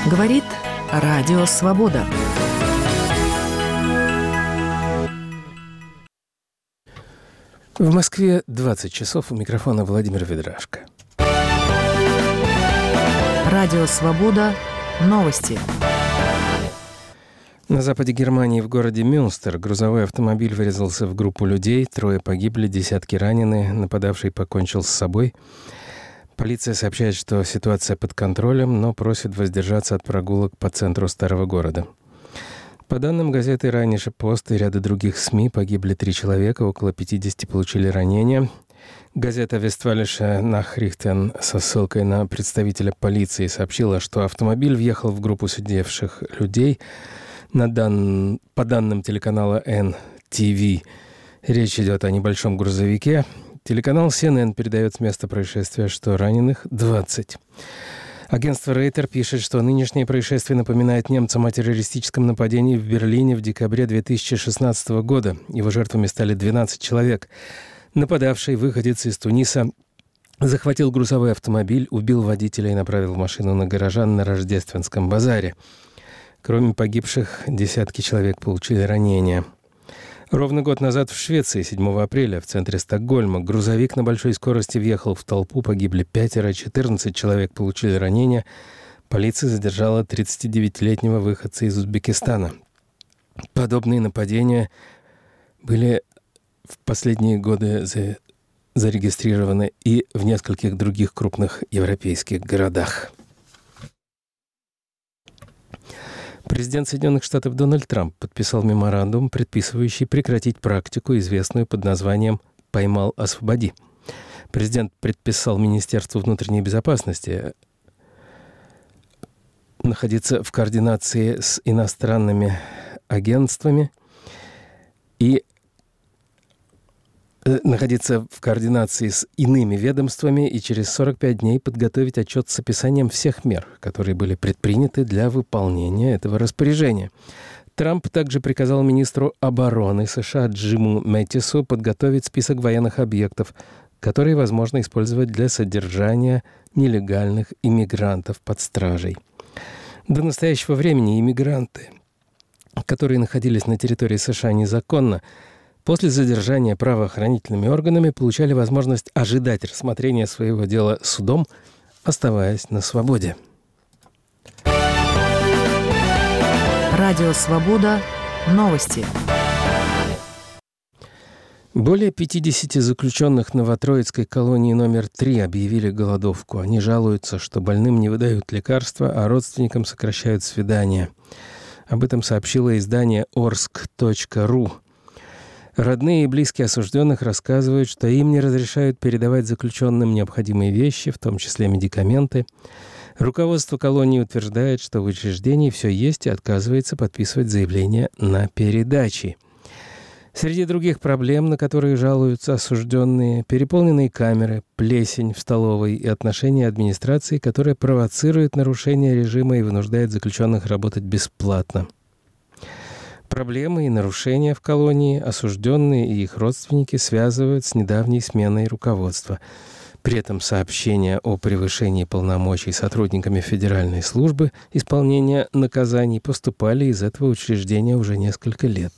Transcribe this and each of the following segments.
Говорит Радио Свобода. В Москве 20 часов. У микрофона Владимир Ведрашко. Радио Свобода. Новости. На западе Германии в городе Мюнстер грузовой автомобиль врезался в группу людей. 3 погибли, десятки ранены. Нападавший покончил с собой. Полиция сообщает, что ситуация под контролем, но просит воздержаться от прогулок по центру старого города. По данным газеты «Райнисche Пост» и ряда других СМИ, погибли 3 человека, около 50 получили ранения. Газета «Вестфалисche Nachrichten» со ссылкой на представителя полиции сообщила, что автомобиль въехал в группу сидевших людей. По данным телеканала NTV, речь идет о небольшом грузовике. Телеканал CNN передает с места происшествия, что раненых 20. Агентство Рейтер пишет, что нынешнее происшествие напоминает немцам о террористическом нападении в Берлине в декабре 2016 года. Его жертвами стали 12 человек. Нападавший, выходец из Туниса, захватил грузовой автомобиль, убил водителя и направил машину на горожан на Рождественском базаре. Кроме погибших, десятки человек получили ранения. Ровно год назад в Швеции, 7 апреля, в центре Стокгольма, грузовик на большой скорости въехал в толпу, погибли 5, 14 человек получили ранения. Полиция задержала 39-летнего выходца из Узбекистана. Подобные нападения были в последние годы зарегистрированы и в нескольких других крупных европейских городах. Президент Соединенных Штатов Дональд Трамп подписал меморандум, предписывающий прекратить практику, известную под названием «Поймал, освободи». Президент предписал Министерству внутренней безопасности находиться в координации с иностранными агентствами и находиться в координации с иными ведомствами и через 45 дней подготовить отчет с описанием всех мер, которые были предприняты для выполнения этого распоряжения. Трамп также приказал министру обороны США Джиму Мэттису подготовить список военных объектов, которые возможно использовать для содержания нелегальных иммигрантов под стражей. До настоящего времени иммигранты, которые находились на территории США незаконно, после задержания правоохранительными органами получали возможность ожидать рассмотрения своего дела судом, оставаясь на свободе. Радио Свобода. Новости. Более 50 заключенных Новотроицкой колонии номер 3 объявили голодовку. Они жалуются, что больным не выдают лекарства, а родственникам сокращают свидания. Об этом сообщило издание orsk.ru. Родные и близкие осужденных рассказывают, что им не разрешают передавать заключенным необходимые вещи, в том числе медикаменты. Руководство колонии утверждает, что в учреждении все есть и отказывается подписывать заявление на передачи. Среди других проблем, на которые жалуются осужденные, переполненные камеры, плесень в столовой и отношение администрации, которая провоцирует нарушение режима и вынуждает заключенных работать бесплатно. Проблемы и нарушения в колонии осужденные и их родственники связывают с недавней сменой руководства. При этом сообщения о превышении полномочий сотрудниками Федеральной службы исполнения наказаний поступали из этого учреждения уже несколько лет.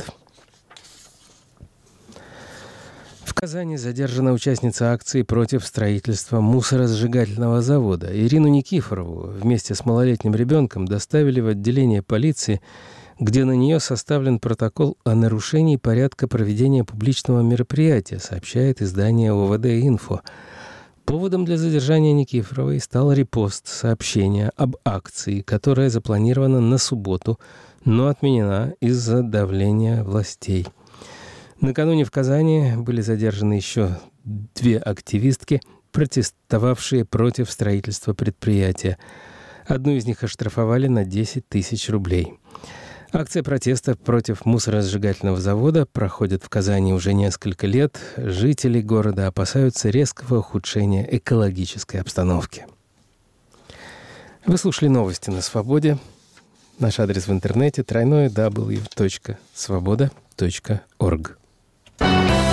В Казани задержана участница акции против строительства мусоросжигательного завода. Ирину Никифорову вместе с малолетним ребенком доставили в отделение полиции, где на нее составлен протокол о нарушении порядка проведения публичного мероприятия, сообщает издание ОВД-Инфо. Поводом для задержания Никифоровой стал репост сообщения об акции, которая запланирована на субботу, но отменена из-за давления властей. Накануне в Казани были задержаны еще 2 активистки, протестовавшие против строительства предприятия. Одну из них оштрафовали на 10 тысяч рублей. Акция протеста против мусоросжигательного завода проходит в Казани уже несколько лет. Жители города опасаются резкого ухудшения экологической обстановки. Вы слушали новости на Свободе. Наш адрес в интернете www.svoboda.org.